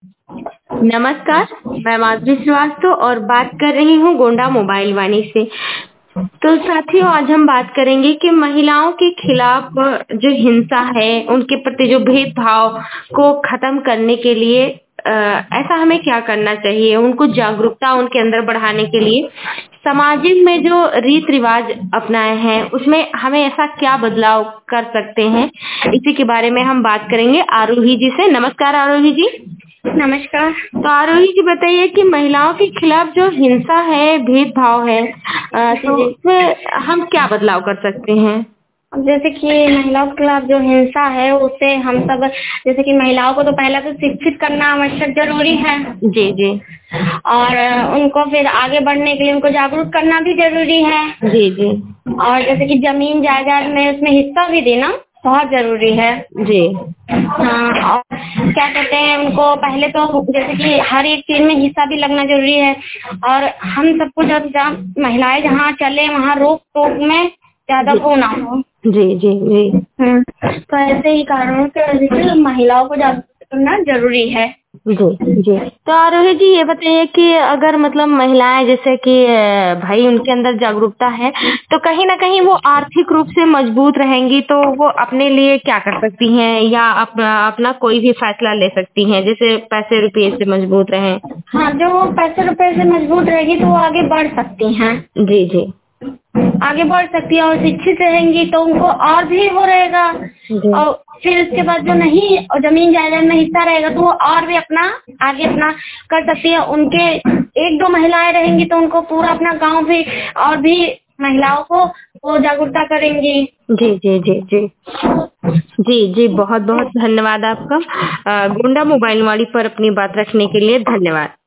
नमस्कार, मैं माधुरी श्रीवास्तव और बात कर रही हूँ गोंडा मोबाइल वाणी से। तो साथियों आज हम बात करेंगे कि महिलाओं के खिलाफ जो हिंसा है, उनके प्रति जो भेदभाव को खत्म करने के लिए ऐसा हमें क्या करना चाहिए? उनको जागरूकता उनके अंदर बढ़ाने के लिए सामाजिक में जो रीत-रिवाज अपनाए हैं, उसमें हमें ऐसा क्या बदलाव कर सकते हैं? इसी के बारे में हम बात करेंगे आरोही जी से। नमस्कार आरोही जी। नमस्कार। तो आरोही जी बताइए कि महिलाओं के खिलाफ जो हिंसा है, भेदभाव है जी, तो जी। उसमें हम क्या बदलाव कर सकते हैं? अब जैसे कि महिलाओं के खिलाफ जो हिंसा है उससे हम सब जैसे कि महिलाओं को तो पहले तो शिक्षित करना आवश्यक ज़रूरी है जी, जी। और उनको फिर आगे बढ़ने के लिए उनको जागरूक करना भी ज़रूरी है जी, जी। और जैसे कि ज़मीन जायदाद में उसमें हिस्सा भी देना बहुत ज़रूरी है। जी। हाँ, और क्या कहते हैं उनको पहले तो जैसे कि हर एक चीज़ में हिस्सा भी लगना ज़रूरी है और हम सबको जब महिलाएं जहाँ चले वहाँ रोक-टोक में ज़्यादा जी। वो ना हो। जी, जी, जी। तो ऐसे ही कारणों की वजह से महिलाओं को जागरूक करना ज़रूरी है। जी, जी। तो आरोही जी ये बताइए कि अगर मतलब महिलाएँ जैसे कि भाई उनके अंदर जागरूकता है, तो कहीं न कहीं वो आर्थिक रूप से मजबूत रहेंगी तो वो अपने लिए क्या कर सकती हैं या अपना कोई भी फैसला ले सकती हैं, जैसे पैसे-रुपये से मजबूत रहें? हाँ, जो पैसे-रुपये से मजबूत रहेगी तो वो आगे बढ़ सकती हैं। जी, जी। आगे बढ़ सकती है और शिक्षित रहेंगी तो उनको और भी वो रहेगा जी। और फिर उसके बाद जो नहीं और ज़मीन जायदाद में हिस्सा रहेगा तो वो और भी अपना आगे अपना कर सकती है। उनके 1-2 महिलाएं रहेंगी तो उनको पूरा अपना गाँव भी और भी महिलाओं को वो जागरूकता करेंगी। जी, जी, जी, जी। जी, जी, बहुत-बहुत धन्यवाद आपका। गोंडा मोबाइल वाणी पर अपनी बात रखने के लिए धन्यवाद।